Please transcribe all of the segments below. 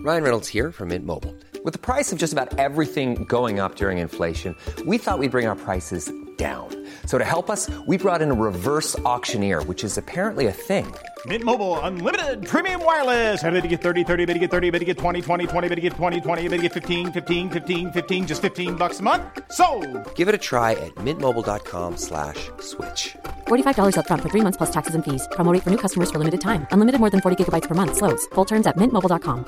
Ryan Reynolds here from Mint Mobile. With the price of just about everything going up during inflation, we thought we'd bring our prices down. So to help us, we brought in a reverse auctioneer, which is apparently a thing. Mint Mobile Unlimited Premium Wireless. How to get 30, 30, bit to get 30, bit to get 20, 20, 20, bit to get 20, 20, bit to get 15, 15, 15, 15, just $15 a month? Sold! Give it a try at mintmobile.com/switch. $45 up front for 3 months plus taxes and fees. Promo rate for new customers for limited time. Unlimited more than 40 gigabytes per month. Slows full terms at mintmobile.com.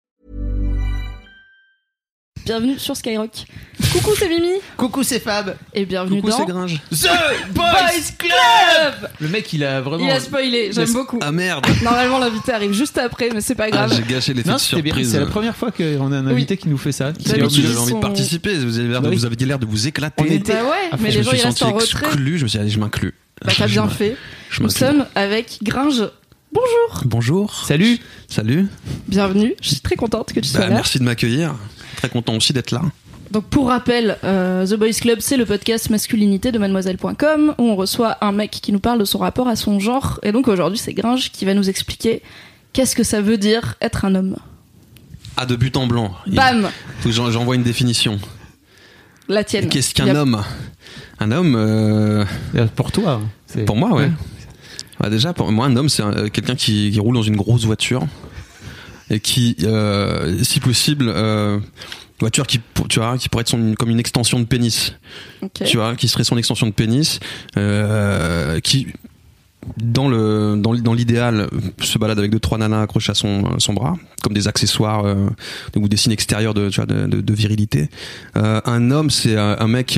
Bienvenue sur Skyrock. Coucou, c'est Mimi. Coucou, c'est Fab. Et bienvenue Coucou, dans c'est Gringe. The Boys Club. Le mec, il a vraiment... Il a spoilé, j'aime beaucoup. Ah merde. Normalement, l'invité arrive juste après, mais c'est pas grave. J'ai gâché l'effet de surprise. C'est la première fois qu'on a un invité qui nous fait ça. D'habitude, J'avais envie de participer. Vous avez dit l'air de vous éclater. Bah ouais, mais les gens ils restent en retrait. Exclu. Je me suis dit, allez, je m'inclus. Bah t'as bien fait. Nous sommes avec Gringe. Bonjour. Bonjour. Salut. Bienvenue. Je suis très contente que tu sois là. Merci de m'accueillir. Très content aussi d'être là. Donc pour rappel, The Boys Club, c'est le podcast masculinité de mademoiselle.com où on reçoit un mec qui nous parle de son rapport à son genre. Et donc aujourd'hui, c'est Gringe qui va nous expliquer qu'est-ce que ça veut dire être un homme. Ah, de but en blanc. Bam. Faut que j'envoie une définition. La tienne. Qu'est-ce qu'un homme ? Un homme... Pour toi. Pour moi, ouais. Bah déjà, pour moi, un homme, c'est quelqu'un qui roule dans une grosse voiture et qui, si possible... voiture qui pourrait être comme une extension de pénis. Okay. Tu vois, qui serait son extension de pénis, qui dans l'idéal se balade avec 2-3 nanas accrochées à son bras, comme des accessoires ou des signes extérieurs de virilité. Un homme, c'est un mec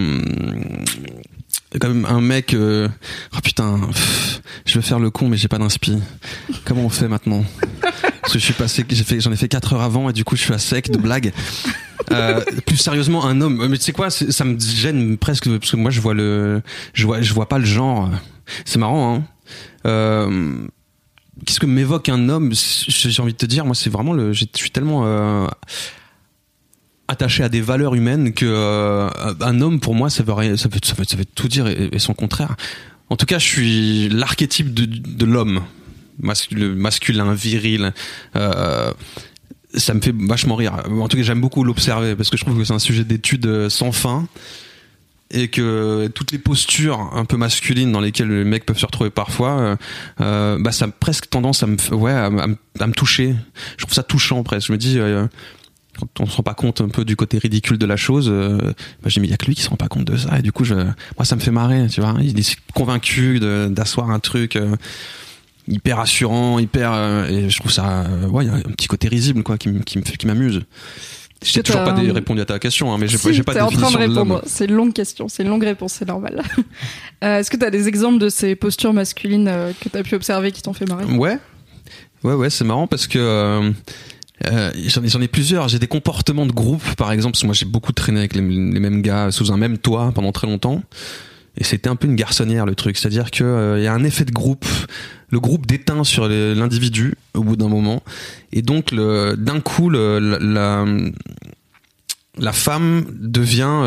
quand même un mec oh putain, je veux faire le con mais j'ai pas d'inspi. Comment on fait maintenant? Parce que j'en ai fait 4 heures avant et du coup je suis à sec de blagues. Plus sérieusement, un homme, mais tu sais quoi, ça me gêne presque parce que moi je vois pas le genre. C'est marrant, hein. Qu'est-ce que m'évoque un homme? J'ai envie de te dire, moi c'est vraiment je suis tellement attaché à des valeurs humaines que un homme pour moi ça veut tout dire et son contraire. En tout cas, je suis l'archétype de l'homme masculin, viril. Ça me fait vachement rire. En tout cas, j'aime beaucoup l'observer parce que je trouve que c'est un sujet d'étude sans fin et que toutes les postures un peu masculines dans lesquelles les mecs peuvent se retrouver parfois, ça a presque tendance à me toucher. Je trouve ça touchant presque. Je me dis quand on se rend pas compte un peu du côté ridicule de la chose, je dis mais il y a que lui qui se rend pas compte de ça et du coup moi ça me fait marrer, tu vois. Il est convaincu d'asseoir un truc hyper assurant, et je trouve ça il y a un petit côté risible quoi qui m'amuse. J'ai toujours pas répondu à ta question, hein, mais j'ai pas de définition. T'es en train de répondre. De l'homme. C'est une longue question, c'est une longue réponse, c'est normal. Est-ce que t'as des exemples de ces postures masculines que t'as pu observer qui t'ont fait marrer? Ouais, c'est marrant parce que j'en ai plusieurs. J'ai des comportements de groupe, par exemple, parce que moi j'ai beaucoup traîné avec les mêmes gars sous un même toit pendant très longtemps. Et c'était un peu une garçonnière le truc, c'est-à-dire que y a un effet de groupe. Le groupe déteint sur l'individu au bout d'un moment, et donc d'un coup la femme devient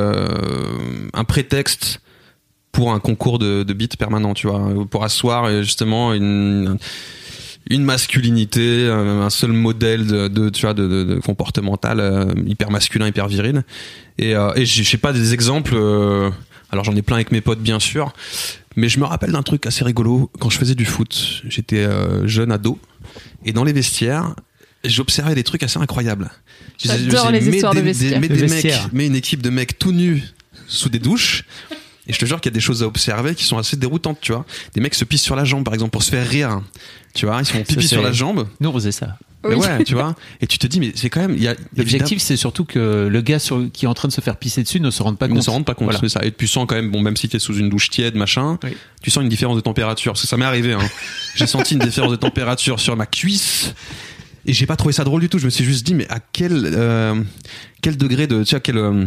un prétexte pour un concours de beats permanent, tu vois, pour asseoir justement une masculinité, un seul modèle de comportemental hyper masculin, hyper viril. Et je sais pas des exemples. Alors j'en ai plein avec mes potes bien sûr, mais je me rappelle d'un truc assez rigolo quand je faisais du foot. J'étais jeune ado et dans les vestiaires, j'observais des trucs assez incroyables. J'adore les histoires de vestiaires. Mais une équipe de mecs tout nus sous des douches. Et je te jure qu'il y a des choses à observer qui sont assez déroutantes, tu vois. Des mecs se pissent sur la jambe, par exemple, pour se faire rire. Tu vois, ils se font pipi sur la jambe. Nous, on faisait ça. Mais ouais, tu vois. Et tu te dis, mais c'est quand même, l'objectif, c'est surtout que le gars qui est en train de se faire pisser dessus ne se rende pas compte. Voilà. C'est ça. Et tu sens quand même, même si t'es sous une douche tiède, machin, oui. Tu sens une différence de température. Parce que ça m'est arrivé, hein. J'ai senti une différence de température sur ma cuisse. Et j'ai pas trouvé ça drôle du tout. Je me suis juste dit, mais à quel degré de, tu vois,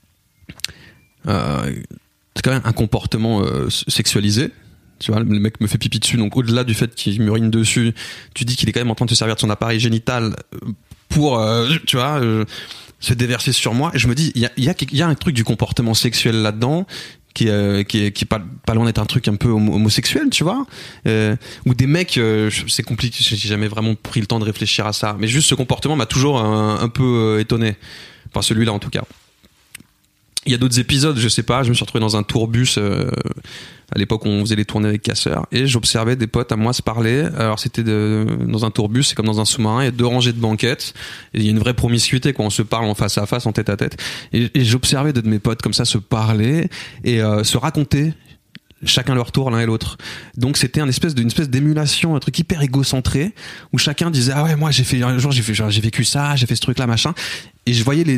c'est quand même un comportement sexualisé. Tu vois, le mec me fait pipi dessus, donc au-delà du fait qu'il m'urine dessus, tu dis qu'il est quand même en train de se servir de son appareil génital pour, tu vois, se déverser sur moi. Et je me dis, il y a un truc du comportement sexuel là-dedans qui est pas loin d'être un truc un peu homosexuel, tu vois, ou des mecs, c'est compliqué, j'ai jamais vraiment pris le temps de réfléchir à ça, mais juste ce comportement m'a toujours un peu étonné, enfin celui-là en tout cas. Il y a d'autres épisodes, je sais pas, je me suis retrouvé dans un tourbus à l'époque où on faisait les tournées avec Casseur, et j'observais des potes à moi se parler. Alors c'était dans un tourbus, c'est comme dans un sous-marin, il y a 2 rangées de banquettes, et il y a une vraie promiscuité, quoi, on se parle en face à face, en tête à tête, et j'observais de mes potes comme ça se parler et se raconter chacun leur tour l'un et l'autre. Donc c'était une espèce d'émulation, un truc hyper égocentré où chacun disait ah ouais, moi j'ai vécu ça, j'ai fait ce truc là machin, et je voyais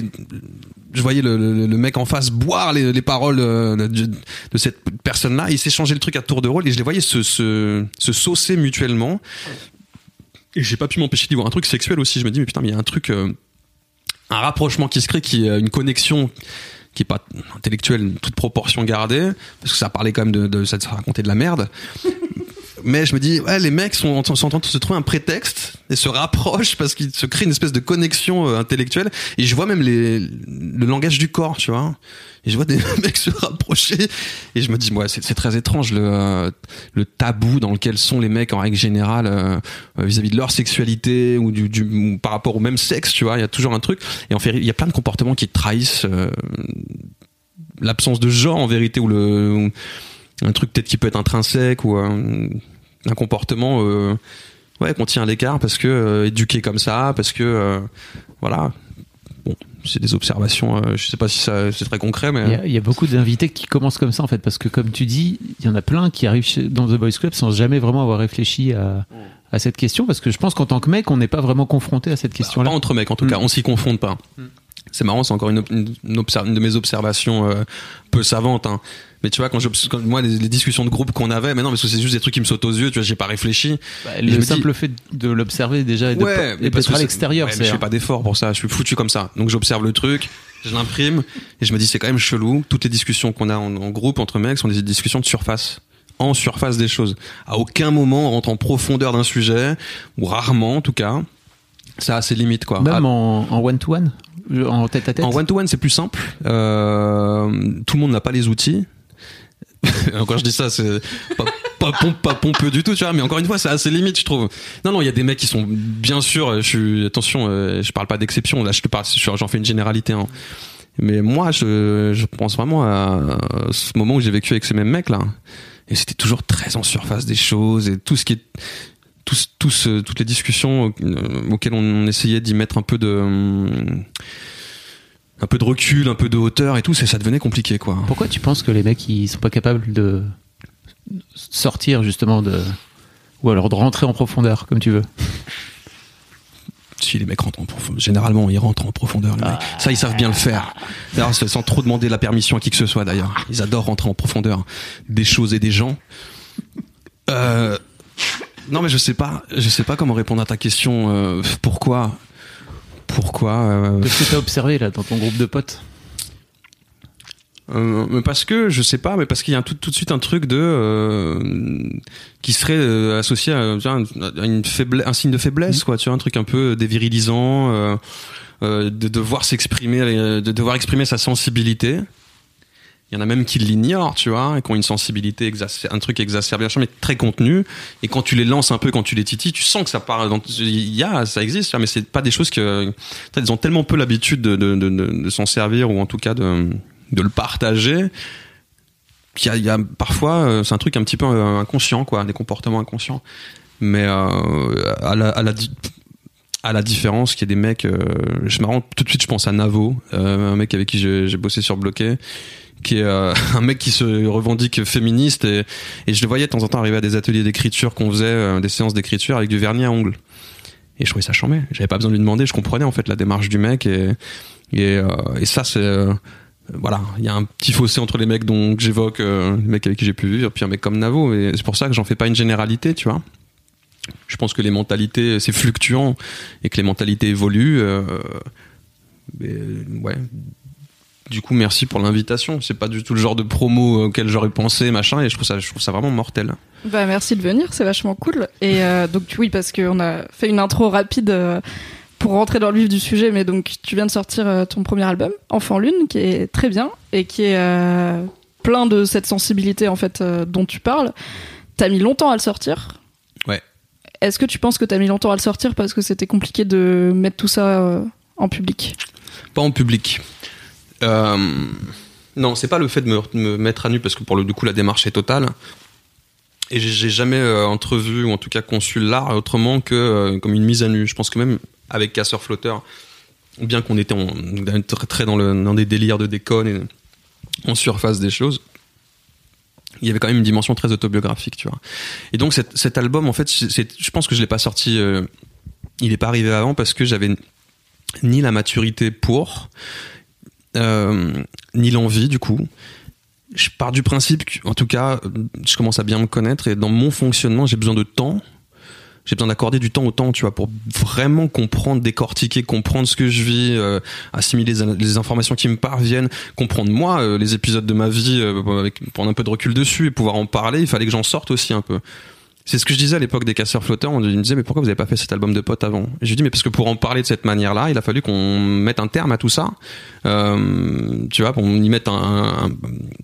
le mec en face boire les paroles de cette personne là, ils s'échangeaient le truc à tour de rôle, et je les voyais se saucer mutuellement, et j'ai pas pu m'empêcher d'y voir un truc sexuel aussi. Je me dis mais putain, mais il y a un truc, un rapprochement qui se crée, une connexion qui est pas intellectuelle, toute proportion gardée, parce que ça parlait quand même de ça racontait de la merde. Mais je me dis, ouais, les mecs sont en train de se trouver un prétexte et se rapprochent parce qu'ils se créent une espèce de connexion intellectuelle. Et je vois même le langage du corps, tu vois. Et je vois des mecs se rapprocher. Et je me dis, ouais, c'est très étrange le tabou dans lequel sont les mecs en règle générale vis-à-vis de leur sexualité ou ou par rapport au même sexe, tu vois. Il y a toujours un truc. Et en fait, il y a plein de comportements qui trahissent l'absence de genre en vérité, ou un truc peut-être qui peut être intrinsèque, ou un comportement qu'on tient à l'écart parce que éduqué comme ça, parce que voilà. Bon, c'est des observations, je sais pas si c'est très concret, mais il y a beaucoup d'invités qui commencent comme ça en fait, parce que comme tu dis, il y en a plein qui arrivent dans The Boys Club sans jamais vraiment avoir réfléchi à cette question, parce que je pense qu'en tant que mec on n'est pas vraiment confronté à cette question-là. Pas entre mecs en tout cas, on s'y confronte pas. C'est marrant, c'est encore une de mes observations peu savantes, hein. Mais tu vois, quand moi les discussions de groupe qu'on avait, mais non, parce que c'est juste des trucs qui me sautent aux yeux, tu vois, j'ai pas réfléchi. Le simple fait de l'observer déjà et d'être à l'extérieur, mais je fais pas d'effort pour ça, je suis foutu comme ça. Donc j'observe le truc, je l'imprime, et je me dis c'est quand même chelou. Toutes les discussions qu'on a en groupe entre mecs sont des discussions de surface. En surface des choses. À aucun moment on rentre en profondeur d'un sujet, ou rarement en tout cas. Ça a ses limites, quoi. Même en one-to-one, en tête-à-tête. En one-to-one, c'est plus simple. Tout le monde n'a pas les outils. Quand je dis ça, c'est pas pompeux du tout, tu vois, mais encore une fois, c'est à ses limites, je trouve. Non, il y a des mecs qui sont, bien sûr, attention, je parle pas d'exception, là, j'en fais une généralité, hein. Mais moi, je pense vraiment à ce moment où j'ai vécu avec ces mêmes mecs, là. Et c'était toujours très en surface des choses, et tout ce qui est, toutes les discussions auxquelles on essayait d'y mettre un peu de recul, un peu de hauteur et tout, ça devenait compliqué, quoi. Pourquoi tu penses que les mecs ils sont pas capables de sortir justement ou alors de rentrer en profondeur, comme tu veux? Si les mecs rentrent en profondeur, généralement ils rentrent en profondeur, les mecs. Ça, ils savent bien le faire. D'ailleurs, sans trop demander la permission à qui que ce soit, d'ailleurs. Ils adorent rentrer en profondeur des choses et des gens. Non, mais je sais pas comment répondre à ta question. Pourquoi Qu'est-ce que t'as observé là dans ton groupe de potes? Parce que je sais pas, mais parce qu'il y a tout de suite un truc qui serait associé à une faiblesse, un signe de faiblesse, quoi. Tu vois, un truc un peu dévirilisant, de devoir s'exprimer, de devoir exprimer sa sensibilité. Il y en a même qui l'ignorent, tu vois, et qui ont une sensibilité un truc exacerbé, mais très contenu. Et quand tu les lances un peu, quand tu les titilles, tu sens que ça part. Ça existe, mais c'est pas des choses que. Ils ont tellement peu l'habitude de s'en servir, ou en tout cas de le partager, qu'il y a parfois, c'est un truc un petit peu inconscient, quoi, des comportements inconscients. Mais à la différence qu'il y a des mecs, tout de suite je pense à Navo, un mec avec qui j'ai bossé sur Bloqué, qui est un mec qui se revendique féministe, et je le voyais de temps en temps arriver à des ateliers d'écriture qu'on faisait, des séances d'écriture avec du vernis à ongles, et je trouvais ça chambé. J'avais pas besoin de lui demander, je comprenais en fait la démarche du mec, et ça c'est voilà, il y a un petit fossé entre les mecs que j'évoque, les mecs avec qui j'ai pu vivre, puis un mec comme Navo, et c'est pour ça que j'en fais pas une généralité, tu vois. Je pense que les mentalités, c'est fluctuant, et que les mentalités évoluent. Ouais. Du coup, merci pour l'invitation. C'est pas du tout le genre de promo auquel j'aurais pensé, machin, et je trouve ça vraiment mortel. Bah, merci de venir, c'est vachement cool. Et donc oui, parce qu'on a fait une intro rapide pour rentrer dans le vif du sujet, mais donc tu viens de sortir ton premier album, Enfant Lune, qui est très bien et qui est plein de cette sensibilité en fait dont tu parles. T'as mis longtemps à le sortir. Ouais. Est-ce que tu penses que t'as mis longtemps à le sortir parce que c'était compliqué de mettre tout ça en public? Pas en public. Non, c'est pas le fait de me mettre à nu, parce que pour du coup la démarche est totale. Et j'ai jamais entrevu, ou en tout cas conçu l'art autrement que comme une mise à nu. Je pense que même avec Casseur Flotteur, bien qu'on était très dans des délires de déconne et en surface des choses, il y avait quand même une dimension très autobiographique, tu vois. Et donc cet album, en fait, je pense que je l'ai pas sorti, il est pas arrivé avant parce que j'avais ni la maturité pour, ni l'envie du coup. Je pars du principe qu'en tout cas, je commence à bien me connaître et dans mon fonctionnement, j'ai besoin de temps. J'ai besoin d'accorder du temps au temps, tu vois, pour vraiment comprendre, décortiquer, comprendre ce que je vis, assimiler les informations qui me parviennent, comprendre moi les épisodes de ma vie, prendre un peu de recul dessus et pouvoir en parler. Il fallait que j'en sorte aussi un peu. C'est ce que je disais à l'époque des Casseurs Flotteurs. On me disait mais pourquoi vous avez pas fait cet album de potes avant? Et je lui dis mais parce que pour en parler de cette manière-là, il a fallu qu'on mette un terme à tout ça. Tu vois, qu'on y mette un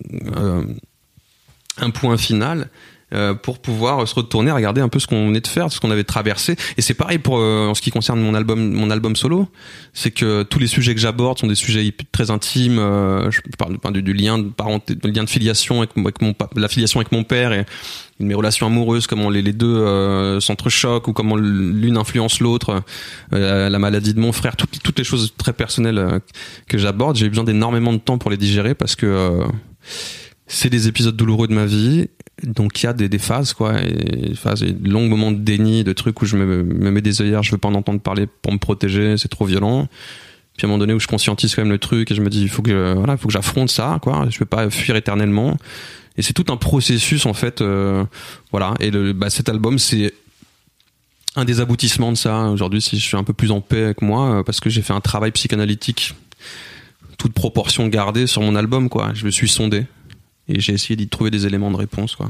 point final. Pour pouvoir se retourner, regarder un peu ce qu'on venait de faire, ce qu'on avait traversé. Et c'est pareil pour en ce qui concerne mon album solo, c'est que tous les sujets que j'aborde sont des sujets très intimes. Je parle du lien de parenté, du lien de filiation avec la filiation avec mon père et mes relations amoureuses, comment les deux s'entrechoquent ou comment l'une influence l'autre, la maladie de mon frère, toutes les choses très personnelles que j'aborde. J'ai eu besoin d'énormément de temps pour les digérer parce que c'est des épisodes douloureux de ma vie. Donc il y a des phases quoi, et de longs moments de déni, de trucs où je me mets des œillères, je veux pas en entendre parler pour me protéger, c'est trop violent. Puis à un moment donné où je conscientise quand même le truc et je me dis il faut que j'affronte ça quoi, je peux pas fuir éternellement. Et c'est tout un processus en fait, voilà. Et cet album c'est un des aboutissements de ça. Aujourd'hui, si je suis un peu plus en paix avec moi, parce que j'ai fait un travail psychanalytique, toute proportion gardée sur mon album quoi. Je me suis sondé. Et j'ai essayé d'y trouver des éléments de réponse, quoi.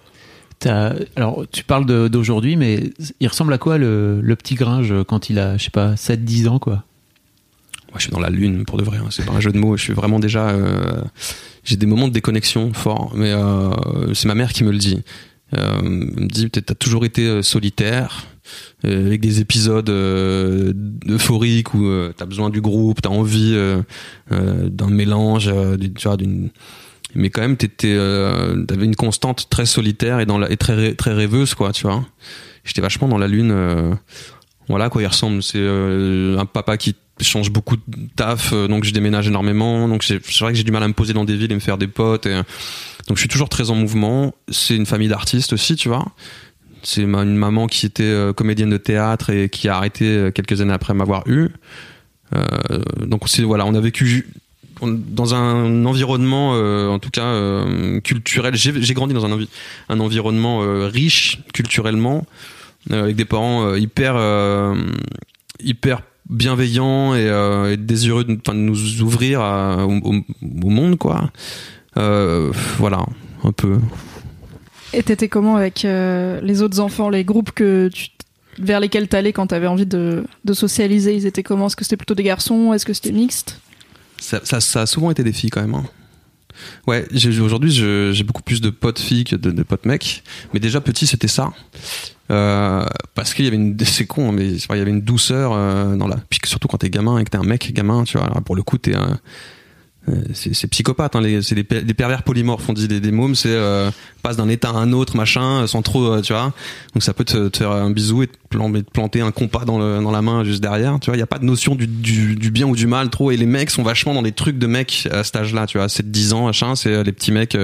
Alors, tu parles d'aujourd'hui, mais il ressemble à quoi le petit Gringe quand il a, je sais pas, 7-10 ans, quoi? Moi, je suis dans la lune, pour de vrai. Hein. C'est pas un jeu de mots. Je suis vraiment déjà... j'ai des moments de déconnexion forts. Mais c'est ma mère qui me le dit. Elle me dit, t'as toujours été solitaire, avec des épisodes euphoriques où t'as besoin du groupe, t'as envie d'un mélange, tu vois, mais quand même t'avais une constante très solitaire et très très rêveuse quoi, tu vois. J'étais vachement dans la lune, voilà quoi il ressemble. C'est un papa qui change beaucoup de taf, donc je déménage énormément, donc c'est vrai que j'ai du mal à me poser dans des villes et me faire des potes, donc je suis toujours très en mouvement. C'est une famille d'artistes aussi, tu vois. C'est une maman qui était comédienne de théâtre et qui a arrêté quelques années après m'avoir eu, donc on a vécu dans un environnement en tout cas culturel. J'ai grandi dans un environnement riche culturellement, avec des parents hyper bienveillants et désireux de nous ouvrir au monde quoi. Voilà un peu. Et t'étais comment avec les autres enfants, les groupes vers lesquels t'allais quand t'avais envie de socialiser? Ils étaient comment? Est-ce que c'était plutôt des garçons? Est-ce que c'était mixte? Ça a souvent été des filles quand même. Hein. Ouais, aujourd'hui j'ai beaucoup plus de potes filles que de potes mecs. Mais déjà petit c'était ça. Parce qu'il y avait c'est con, mais il y avait une douceur puis surtout quand t'es gamin et que t'es un mec gamin, tu vois. Alors pour le coup c'est psychopathe, hein, c'est des pervers polymorphes, on dit des mômes, c'est passe d'un état à un autre machin sans trop tu vois, donc ça peut te faire un bisou et te planter un compas dans la main juste derrière, tu vois. Il y a pas de notion du bien ou du mal trop, et les mecs sont vachement dans des trucs de mecs à cet âge-là, tu vois, 7-10 ans machin, c'est les petits mecs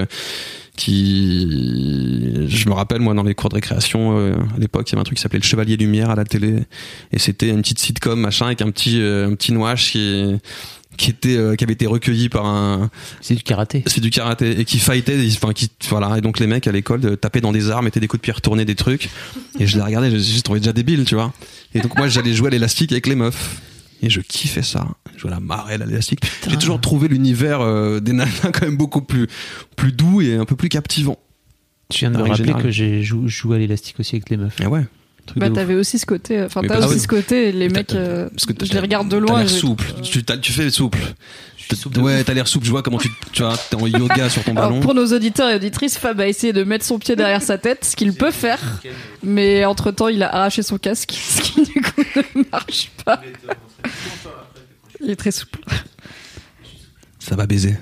qui, je me rappelle moi dans les cours de récréation à l'époque il y avait un truc qui s'appelait le Chevalier Lumière à la télé, et c'était une petite sitcom machin avec un petit nouache qui avait été recueilli par c'est du karaté et qui fightait, voilà, et donc les mecs à l'école tapaient dans des armes, mettaient des coups de pied, retournaient des trucs, et je les regardais, je trouvais déjà débile, tu vois, et donc moi j'allais jouer à l'élastique avec les meufs et je kiffais ça, je jouais à la marelle à l'élastique. J'ai toujours trouvé l'univers des nanas quand même beaucoup plus doux et un peu plus captivant. Tu viens de me rappeler que j'ai joué à l'élastique aussi avec les meufs. Ah ouais. T'avais aussi ce côté, ce côté, les mecs, je les regarde de loin. T'as l'air souple, tu fais souple. Ouais, t'as l'air souple, je vois comment tu vois, t'es en yoga sur ton Alors, ballon. pour nos auditeurs et auditrices, Fab a essayé de mettre son pied derrière sa tête, ce qu'il peut faire, mais entre-temps, il a arraché son casque, ce qui du coup ne marche pas. Il est très souple. Ça va baiser.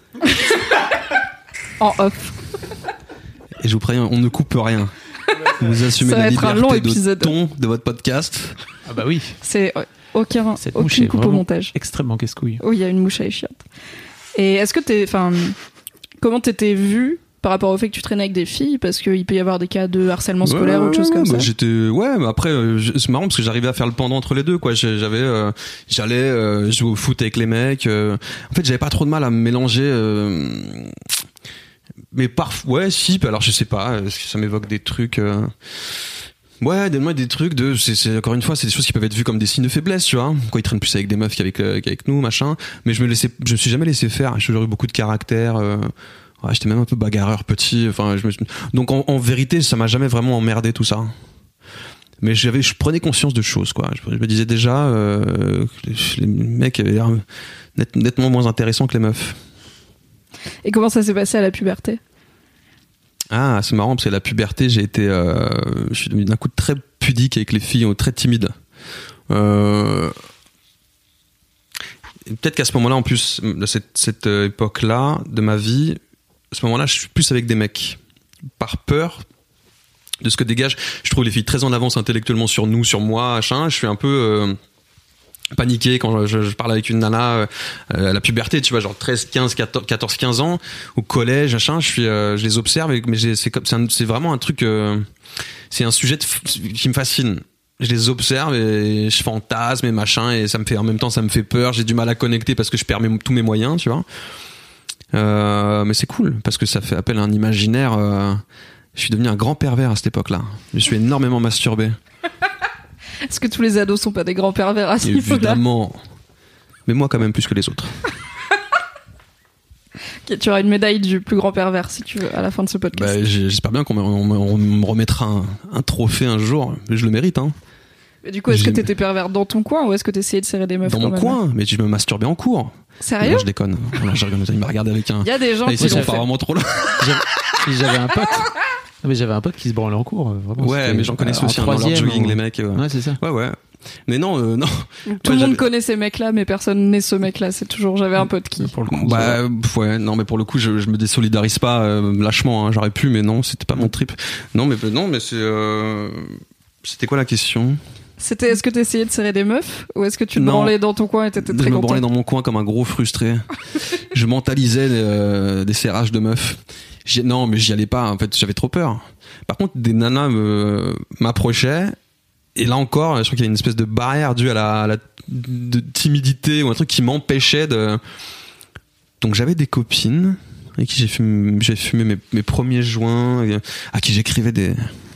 En off. Et je vous préviens, on ne coupe rien. Vous assumez Ça va la être un liberté long de épisode. ton de votre podcast. Ah bah oui. C'est aucune Mouche est coupe au vraiment montage. extrêmement casse-couille. Oh, il y a une mouche à échiotte. Et est-ce que comment t'étais vu par rapport au fait que tu traînais avec des filles, parce qu'il peut y avoir des cas de harcèlement scolaire ou autre chose comme ça. Mais après c'est marrant parce que j'arrivais à faire le pendant entre les deux, quoi. J'allais jouer au foot avec les mecs. En fait, j'avais pas trop de mal à me mélanger. Mais parfois, si. Alors, je sais pas. Ça m'évoque des trucs. Ouais, des trucs de. C'est encore une fois, c'est des choses qui peuvent être vues comme des signes de faiblesse, tu vois. Quand ils traînent plus avec des meufs qu'avec nous, machin. Mais je me suis jamais laissé faire. J'ai toujours eu beaucoup de caractère. Ouais, j'étais même un peu bagarreur petit. Enfin, donc en vérité, ça m'a jamais vraiment emmerdé tout ça. Mais je prenais conscience de choses, quoi. Je me disais déjà que les mecs avaient l'air nettement moins intéressants que les meufs. Et comment ça s'est passé à la puberté ? Ah, c'est marrant parce que la puberté, je suis devenu d'un coup très pudique avec les filles, très timide. Peut-être qu'à ce moment-là, en plus, de cette époque-là de ma vie, à ce moment-là, je suis plus avec des mecs. Par peur de ce que dégage. Je trouve les filles très en avance intellectuellement sur nous, sur moi, machin. Je suis un peu paniqué quand je parle avec une nana à la puberté, tu vois, genre 13, 15, 14, 15 ans, au collège, machin. Je les observe, mais c'est vraiment un truc. C'est un sujet qui me fascine. Je les observe et je fantasme et machin, et en même temps, ça me fait peur. J'ai du mal à connecter parce que je perds tous mes moyens, tu vois. Mais c'est cool parce que ça fait appel à un imaginaire. Je suis devenu un grand pervers à cette époque-là. Je suis énormément masturbé. Est-ce que tous les ados sont pas des grands pervers à ce niveau-là ? Évidemment. Mais moi quand même plus que les autres. Okay, tu auras une médaille du plus grand pervers si tu veux à la fin de ce podcast. Bah, j'espère bien qu'on me remettra un trophée un jour. Mais je le mérite, hein. Mais du coup, est-ce que t'étais pervers dans ton coin ou est-ce que t'essayais de serrer des meufs dans mon coin? Mais je me masturbais en cours. Sérieux? Non, je déconne. Voilà, il m'a regardé avec un. Il y a des gens qui sont l'ont pas fait. vraiment trop là. J'avais un pote. Non, mais j'avais un pote qui se branlait en cours. Vraiment, ouais, mais j'en connaissais aussi dans leur jogging, les mecs. Ouais, c'est ça. Ouais. Mais non. Tout le monde connaît ces mecs-là, mais personne n'est ce mec-là. C'est toujours. J'avais un pote qui. Pour le coup, non, mais pour le coup, je me désolidarise pas lâchement. Hein, j'aurais pu, mais non, c'était pas mon trip. Non, mais c'est. C'était quoi la question? C'était est-ce que t'essayais de serrer des meufs ou est-ce que tu te branlais dans ton coin et t'étais très content? Je me branlais dans mon coin comme un gros frustré. Je mentalisais des serrages de meufs. Non, mais j'y allais pas. En fait, j'avais trop peur. Par contre, des nanas m'approchaient. Et là encore, je crois qu'il y a une espèce de barrière due à la de timidité ou un truc qui m'empêchait de. Donc j'avais des copines avec qui j'ai fumé mes premiers joints, à qui j'écrivais des.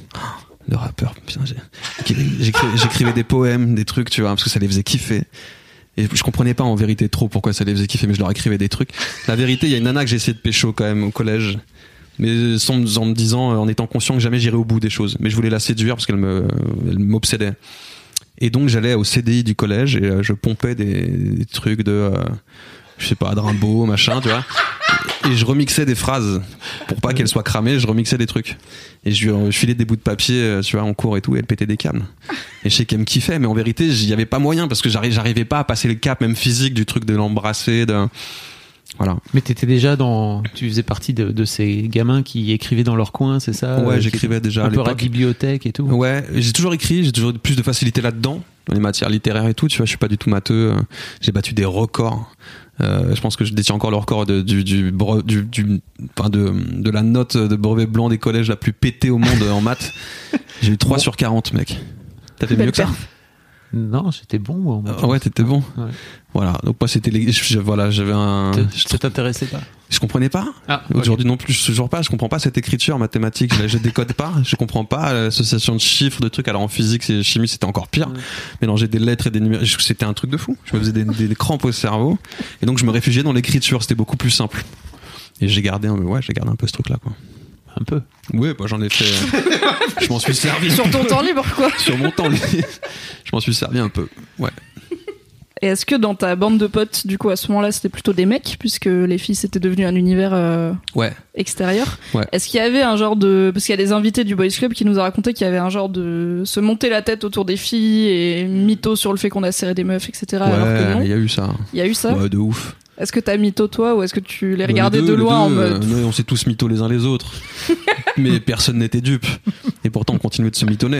Le rappeur, putain, j'écrivais des poèmes, des trucs, tu vois, parce que ça les faisait kiffer. Et je comprenais pas en vérité trop pourquoi ça les faisait kiffer, mais je leur écrivais des trucs. La vérité, il y a une nana que j'ai essayé de pécho quand même au collège, mais en me disant, en étant conscient que jamais j'irais au bout des choses. Mais je voulais la séduire parce qu'elle m'obsédait. Et donc j'allais au CDI du collège et je pompais des trucs de, je sais pas, de Rimbaud, machin, tu vois. Et je remixais des phrases pour pas qu'elles soient cramées, je remixais des trucs. Et je filais des bouts de papier, tu vois, en cours et tout, et elle pétait des câbles. Et je sais qu'elle me kiffait, mais en vérité, il y avait pas moyen parce que j'arrivais pas à passer le cap, même physique, du truc de l'embrasser, voilà. Mais tu faisais partie de ces gamins qui écrivaient dans leur coin, c'est ça? Ouais, j'écrivais déjà à l'époque. Un peu à la l'époque. bibliothèque et tout. Ouais, j'ai toujours écrit, j'ai toujours plus de facilité là-dedans, dans les matières littéraires et tout, tu vois, je suis pas du tout matheux, j'ai battu des records. Je pense que je détiens encore le record de la note de brevet blanc des collèges la plus pétée au monde en maths. J'ai eu 3 sur 40, mec. T'as fait mieux que ça? Non, j'étais bon, moi. Ouais, t'étais bon. Ouais. Voilà. Donc moi, c'était j'avais un. Ça t'intéressait pas? Je comprenais pas. Aujourd'hui non plus, toujours pas. Je comprends pas cette écriture mathématique. Je décode pas. Je comprends pas l'association de chiffres, de trucs. Alors en physique et chimie, c'était encore pire. Mélanger des lettres et des numéros, c'était un truc de fou. Je me faisais des crampes au cerveau. Et donc je me réfugiais dans l'écriture. C'était beaucoup plus simple. Et j'ai gardé un peu ce truc-là, quoi. Un peu. Oui, bah j'en ai fait. Je m'en suis servi. Sur ton temps libre, quoi. Sur mon temps libre. Je m'en suis servi un peu. Ouais. Et est-ce que dans ta bande de potes, du coup, à ce moment-là, c'était plutôt des mecs, puisque les filles, c'était devenu un univers extérieur. Ouais. Est-ce qu'il y avait un genre de... Parce qu'il y a des invités du Boys Club qui nous ont raconté qu'il y avait un genre de... se monter la tête autour des filles et mytho sur le fait qu'on a serré des meufs, etc. Ouais, alors que non. il y a eu ça. Il y a eu ça. Ouais, de ouf. Est-ce que t'as mytho toi ou est-ce que tu les regardais Les de loin en deux, mode... on s'est tous mytho les uns les autres. Mais personne n'était dupe. Et pourtant, on continuait de se mythonner.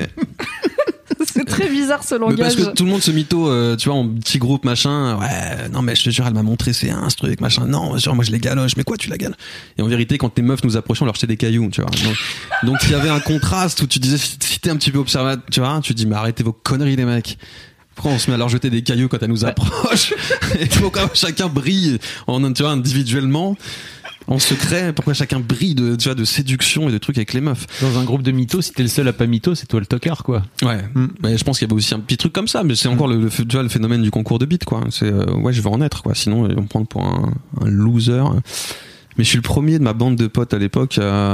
C'est très bizarre ce langage. Mais parce que tout le monde se mytho, tu vois, en petit groupe, machin. Ouais, non, mais je te jure, elle m'a montré c'est un ce truc, machin. Non, genre, moi je les galoche. Mais quoi, tu la gales? Et en vérité, quand les meufs nous approchaient, on leur jetait des cailloux, tu vois. Donc il y avait un contraste où tu disais, si t'es un petit peu observateur, tu vois, tu dis, mais arrêtez vos conneries, les mecs. Pourquoi on se met à leur jeter des cailloux quand elles nous approchent? Il faut quand même chacun brille, tu vois, individuellement. En secret, pourquoi chacun brille tu vois, de séduction et de trucs avec les meufs. Dans un groupe de mythos, si t'es le seul à pas mytho, c'est toi le tocard, quoi. Ouais. Mais je pense qu'il y avait aussi un petit truc comme ça, mais c'est encore tu vois, le phénomène du concours de beat, quoi. C'est, ouais, je veux en être, quoi. Sinon, ils vont me prendre pour un loser. Mais je suis le premier de ma bande de potes à l'époque à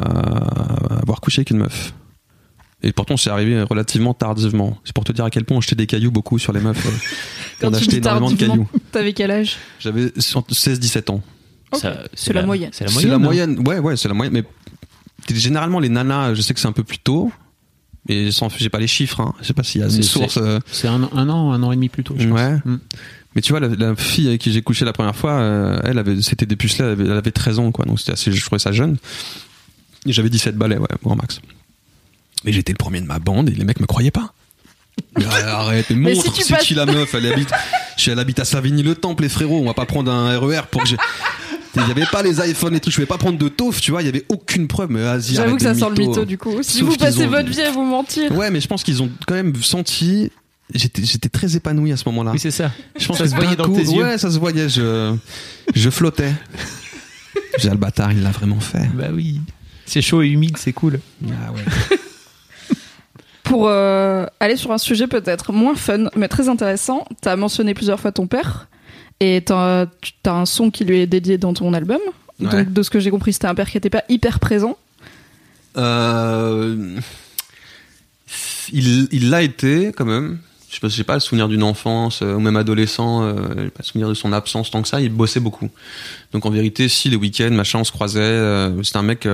avoir couché avec une meuf. Et pourtant, c'est arrivé relativement tardivement. C'est pour te dire à quel point on jetait des cailloux beaucoup sur les meufs. Quand on tu achetait dis énormément de cailloux. T'avais quel âge? J'avais 16-17 ans. Okay. C'est la moyenne. C'est la moyenne. Ouais, c'est la moyenne. Mais généralement, les nanas, je sais que c'est un peu plus tôt. Et j'ai pas les chiffres, hein. Je sais pas s'il y a des sources. C'est un an et demi plus tôt, je pense. Ouais. Mais tu vois, la fille avec qui j'ai couché la première fois, c'était dépucelée, elle avait 13 ans, quoi. Donc c'était assez, je trouvais ça jeune. Et j'avais 17 balais, ouais, grand max. Mais j'étais le premier de ma bande et les mecs me croyaient pas. Mais arrête, mais montre, si c'est qui la meuf, elle habite à Savigny-le-Temple, les frérots, on va pas prendre un RER pour que il y avait pas les iPhones et tout, je pouvais pas prendre de taufe, tu vois, il y avait aucune preuve, mais vas-y, j'avoue que ça sent le mytho. mytho, du coup. Si vous passez votre vie à vous mentir. Ouais, mais je pense qu'ils ont quand même senti, j'étais très épanoui à ce moment-là. Oui, c'est ça. Je pense ça se voyait dans tes yeux. Ouais, ça se voyait, je flottais. J'ai le bâtard, il l'a vraiment fait. Bah oui. C'est chaud et humide, c'est cool. Ah ouais. Pour aller sur un sujet peut-être moins fun, mais très intéressant, t'as mentionné plusieurs fois ton père, et t'as un son qui lui est dédié dans ton album. Ouais. Donc, de ce que j'ai compris, c'était un père qui était pas hyper présent. Il l'a été, quand même. Je sais pas, j'ai pas le souvenir d'une enfance, ou même adolescent, j'ai pas le souvenir de son absence tant que ça. Il bossait beaucoup. Donc en vérité, si les week-ends, machin, on se croisait. C'était un mec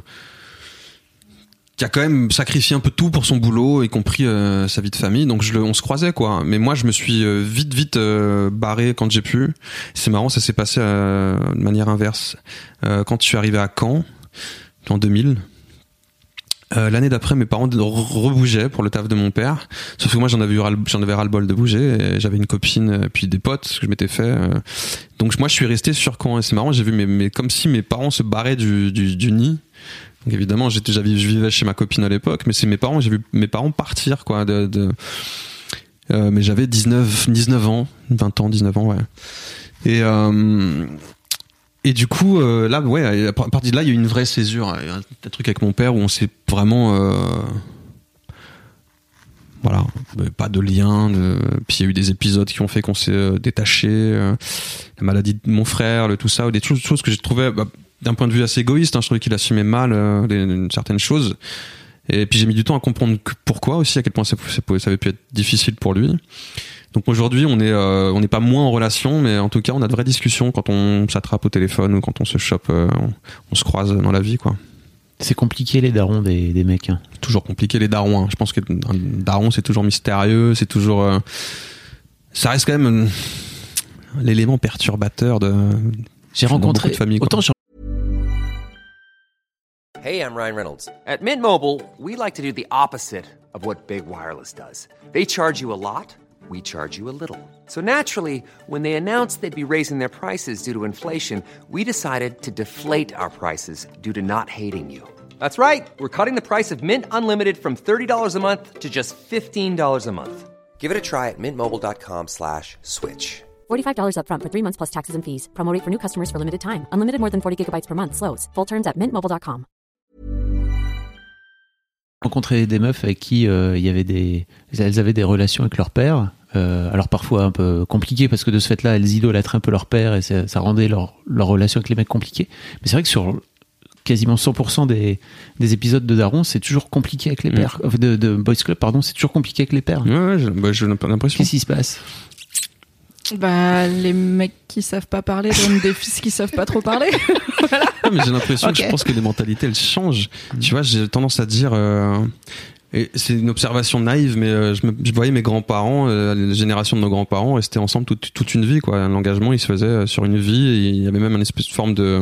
qui a quand même sacrifié un peu tout pour son boulot, y compris sa vie de famille. Donc on se croisait, quoi. Mais moi, je me suis vite barré quand j'ai pu. C'est marrant, ça s'est passé de manière inverse. Quand je suis arrivé à Caen, en 2000, l'année d'après, mes parents rebougeaient pour le taf de mon père. Sauf que moi, j'en avais ras-le-bol de bouger. Et j'avais une copine, puis des potes, ce que je m'étais fait. Donc moi, je suis resté sur Caen. Et c'est marrant, j'ai vu comme si mes parents se barraient du nid. Donc évidemment, je vivais chez ma copine à l'époque, mais j'ai vu mes parents partir, quoi. Mais j'avais 19 ans, 20 ans, 19 ans, ouais. Et du coup, là, ouais, à partir de là, il y a eu une vraie césure, un truc avec mon père où on s'est vraiment, voilà, pas de lien. Puis il y a eu des épisodes qui ont fait qu'on s'est détaché, la maladie de mon frère, tout ça, des choses que j'ai trouvées. D'un point de vue assez égoïste, hein, je trouvais qu'il assumait mal certaines choses. Et puis j'ai mis du temps à comprendre pourquoi aussi, à quel point ça avait pu être difficile pour lui. Donc aujourd'hui, on n'est pas moins en relation, mais en tout cas, on a de vraies discussions quand on s'attrape au téléphone ou quand on se chope, on se croise dans la vie, quoi. C'est compliqué les darons des mecs. Hein. Toujours compliqué les darons. Hein. Je pense qu'un daron, c'est toujours mystérieux, c'est toujours, ça reste quand même l'élément perturbateur de. J'ai rencontré de familles, autant. Hey, I'm Ryan Reynolds. At Mint Mobile, we like to do the opposite of what Big Wireless does. They charge you a lot, we charge you a little. So naturally, when they announced they'd be raising their prices due to inflation, we decided to deflate our prices due to not hating you. That's right. We're cutting the price of Mint Unlimited from $30 a month to just $15 a month. Give it a try at mintmobile.com/switch. $45 up front for 3 months plus taxes and fees. Promo rate for new customers for limited time. Unlimited more than 40 gigabytes per month. Slows full terms at mintmobile.com. Rencontrer des meufs avec qui elles avaient des relations avec leur père, alors parfois un peu compliquées parce que de ce fait-là elles idolâtraient un peu leur père et ça rendait leur relation avec les mecs compliquée. Mais c'est vrai que sur quasiment 100% des épisodes de Daron, c'est toujours compliqué avec les pères, de Boys Club, pardon, c'est toujours compliqué avec les pères. Ouais, j'ai l'impression. Qu'est-ce qui se passe? Bah, les mecs qui savent pas parler donnent des fils qui savent pas trop parler. Voilà. Non, mais j'ai l'impression Ok. que je pense que les mentalités elles changent. Tu vois, j'ai tendance à dire et c'est une observation naïve, mais je voyais mes grands-parents, la génération de nos grands-parents rester ensemble toute une vie, quoi. L'engagement, il se faisait sur une vie, et il y avait même une espèce de forme de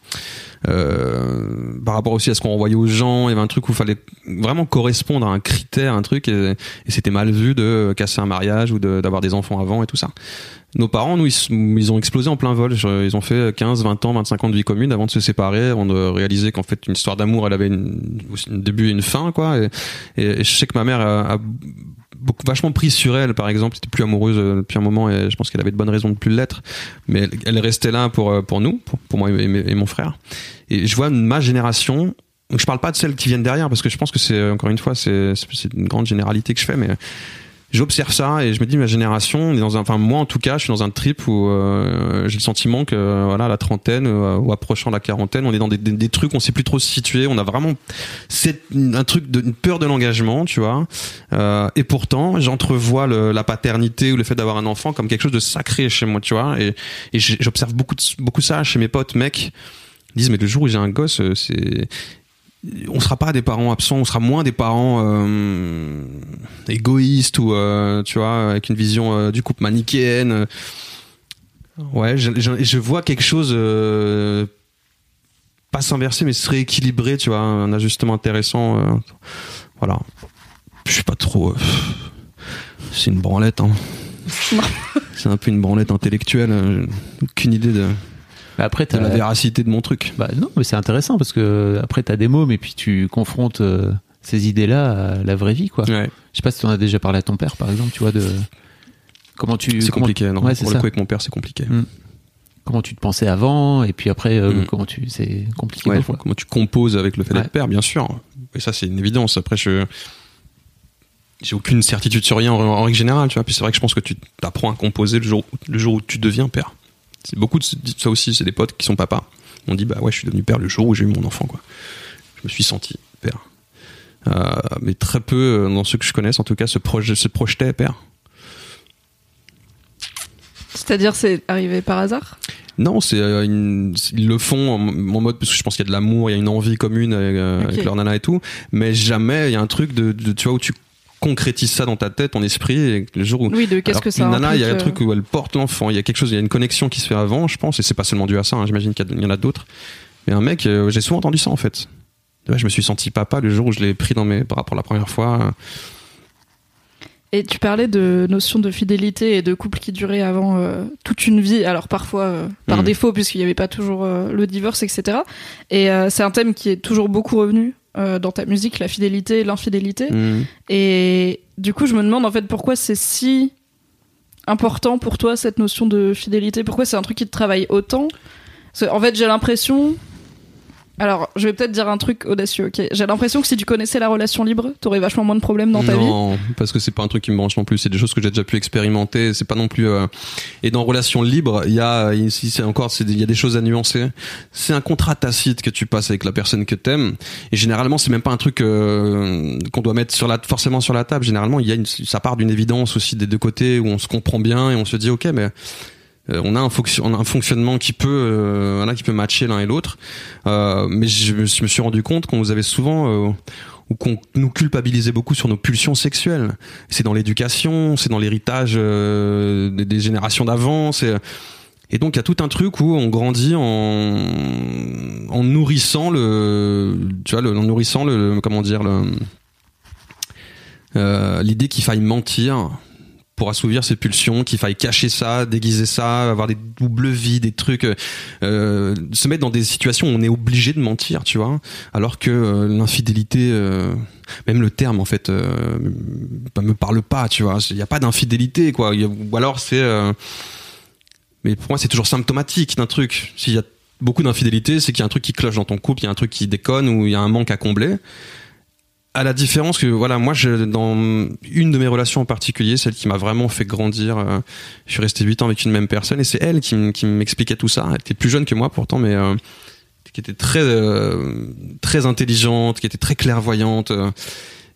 par rapport aussi à ce qu'on renvoyait aux gens, il y avait un truc où il fallait vraiment correspondre à un critère, un truc, et c'était mal vu de casser un mariage ou d'avoir des enfants avant et tout ça. Nos parents, nous, ils ont explosé en plein vol. Ils ont fait 15, 20 ans, 25 ans de vie commune avant de se séparer, avant de réaliser qu'en fait, une histoire d'amour, elle avait un début et une fin, quoi. Et je sais que ma mère a vachement pris sur elle, par exemple. Elle était plus amoureuse depuis un moment, et je pense qu'elle avait de bonnes raisons de plus l'être. Mais elle restait là pour nous, pour moi et mon frère. Et je vois ma génération. Donc je parle pas de celles qui viennent derrière, parce que je pense que c'est, encore une fois, c'est une grande généralité que je fais, mais j'observe ça et je me dis, ma génération, on est enfin moi en tout cas, je suis dans un trip où j'ai le sentiment que voilà, la trentaine ou approchant la quarantaine, on est dans des trucs, on sait plus trop se situer, on a vraiment un truc une peur de l'engagement, tu vois. Et pourtant, j'entrevois la paternité ou le fait d'avoir un enfant comme quelque chose de sacré chez moi, tu vois. Et j'observe beaucoup ça chez mes potes mecs. Ils disent, mais le jour où j'ai un gosse, on sera pas des parents absents, on sera moins des parents égoïstes ou tu vois, avec une vision du couple manichéenne. Ouais, je vois quelque chose pas s'inverser, mais se rééquilibrer, tu vois, un ajustement intéressant. Voilà. Je suis pas trop. C'est une branlette, hein. C'est un peu une branlette intellectuelle. Aucune idée de Après, la véracité de mon truc. Bah non, mais c'est intéressant parce que après t'as des mômes et puis tu confrontes ces idées-là à la vraie vie, quoi. Ouais. Je sais pas si t'en as déjà parlé à ton père, par exemple, tu vois, de comment tu. C'est compliqué, non. Ouais, pour le coup, avec mon père, c'est compliqué. Comment tu te pensais avant et puis après comment tu. C'est compliqué. Ouais, parfois. comment tu composes avec le fait d'être Ouais. père, bien sûr. Et ça, c'est une évidence. Après, j'ai aucune certitude sur rien en règle générale, tu vois. Puis c'est vrai que je pense que tu t'apprends à composer le jour où tu deviens père. C'est beaucoup de ça aussi, c'est des potes qui sont papas. On dit, bah ouais, je suis devenu père le jour où j'ai eu mon enfant, quoi. Je me suis senti père. Mais très peu, dans ceux que je connaisse, en tout cas, se projetaient père. C'est-à-dire, c'est arrivé par hasard? Non, ils le font en mode, parce que je pense qu'il y a de l'amour, il y a une envie commune avec leur nana et tout, mais jamais il y a un truc de tu vois, où tu concrétises ça dans ta tête, ton esprit, et le jour où Oui, de qu'est-ce que ça une nana, il y a un implique, truc où elle porte l'enfant, il y a quelque chose, il y a une connexion qui se fait avant, je pense, et c'est pas seulement dû à ça, hein, j'imagine qu'il y en a d'autres. Mais un mec, j'ai souvent entendu ça en fait. Ouais, je me suis senti papa le jour où je l'ai pris dans mes bras pour la première fois. Et tu parlais de notion de fidélité et de couple qui durait avant toute une vie, alors parfois par défaut, puisqu'il n'y avait pas toujours le divorce, etc. Et c'est un thème qui est toujours beaucoup revenu dans ta musique, la fidélité et l'infidélité. Et du coup, je me demande en fait pourquoi c'est si important pour toi cette notion de fidélité, pourquoi c'est un truc qui te travaille autant. Parce que, en fait, j'ai l'impression... Alors, je vais peut-être dire un truc audacieux, ok. J'ai l'impression que si tu connaissais la relation libre, t'aurais vachement moins de problèmes dans ta vie. Non, parce que c'est pas un truc qui me branche non plus. C'est des choses que j'ai déjà pu expérimenter. C'est pas non plus. Et dans relation libre, il y a des choses à nuancer. C'est un contrat tacite que tu passes avec la personne que t'aimes. Et généralement, c'est même pas un truc qu'on doit mettre forcément sur la table. Généralement, ça part d'une évidence aussi des deux côtés où on se comprend bien et on se dit ok, mais on a un fonctionnement qui peut matcher l'un et l'autre, mais je me suis rendu compte qu'on nous avait souvent ou qu'on nous culpabilisait beaucoup sur nos pulsions sexuelles. C'est dans l'éducation, c'est dans l'héritage des générations d'avant, et donc il y a tout un truc où on grandit en nourrissant l'idée qu'il faille mentir pour assouvir ses pulsions, qu'il faille cacher ça, déguiser ça, avoir des doubles vies, des trucs, se mettre dans des situations où on est obligé de mentir, tu vois, alors que l'infidélité, même le terme en fait, me parle pas, tu vois, il y a pas d'infidélité, quoi, ou alors c'est, mais pour moi c'est toujours symptomatique d'un truc. S'il y a beaucoup d'infidélité, c'est qu'il y a un truc qui cloche dans ton couple, il y a un truc qui déconne ou il y a un manque à combler. À la différence que, voilà, moi, dans une de mes relations en particulier, celle qui m'a vraiment fait grandir, je suis resté 8 ans avec une même personne et c'est elle qui m'expliquait tout ça. Elle était plus jeune que moi pourtant, mais qui était très intelligente, qui était très clairvoyante.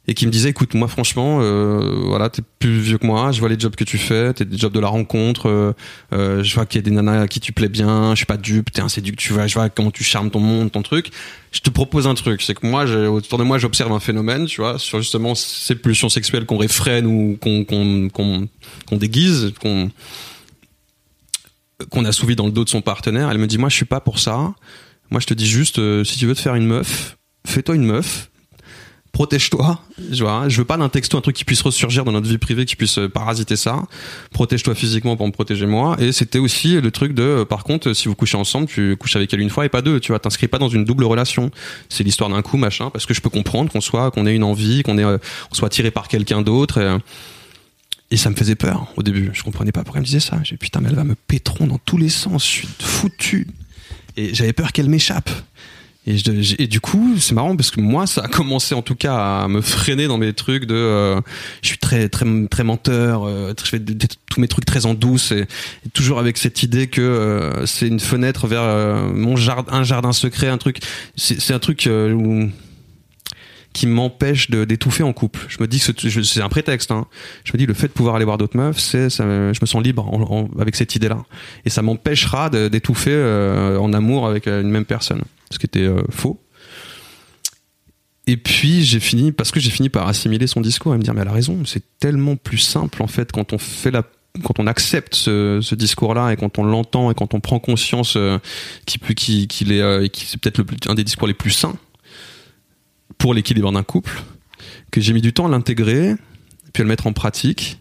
et qui me disait écoute moi franchement voilà t'es plus vieux que moi, je vois les jobs que tu fais, t'es des jobs de la rencontre, je vois qu'il y a des nanas à qui tu plais bien, je suis pas dupe, t'es un séducteur, tu vois, je vois comment tu charmes ton monde, ton truc. Je te propose un truc, c'est que moi autour de moi j'observe un phénomène, tu vois, sur justement ces pulsions sexuelles qu'on réfrène ou qu'on déguise, qu'on assouvit dans le dos de son partenaire. Elle me dit moi je suis pas pour ça, moi je te dis juste si tu veux te faire une meuf, fais-toi une meuf, protège-toi, je veux pas d'un texto un truc qui puisse ressurgir dans notre vie privée, qui puisse parasiter ça. Protège-toi physiquement pour me protéger moi. Et c'était aussi le truc de, par contre, si vous couchez ensemble, tu couches avec elle une fois et pas deux, tu vois, t'inscris pas dans une double relation. C'est l'histoire d'un coup, machin, parce que je peux comprendre qu'on ait une envie, qu'on soit attiré par quelqu'un d'autre. Et ça me faisait peur au début. Je comprenais pas pourquoi elle me disait ça. J'ai dit, putain, mais elle va me pétron dans tous les sens. Je suis foutu. Et j'avais peur qu'elle m'échappe. Et du coup, c'est marrant parce que moi, ça a commencé en tout cas à me freiner dans mes trucs de, je suis très, très, très menteur, je fais tous mes trucs très en douce et toujours avec cette idée que c'est une fenêtre vers un jardin secret, un truc. C'est un truc qui m'empêche d'étouffer en couple. Je me dis que c'est un prétexte. Hein. Je me dis le fait de pouvoir aller voir d'autres meufs, je me sens libre avec cette idée-là. Et ça m'empêchera d'étouffer en amour avec une même personne. Ce qui était faux. Et puis j'ai fini par assimiler son discours et me dire mais elle a raison, c'est tellement plus simple en fait quand on accepte ce discours-là et quand on l'entend et quand on prend conscience qu'il est c'est peut-être un des discours les plus sains pour l'équilibre d'un couple, que j'ai mis du temps à l'intégrer puis à le mettre en pratique.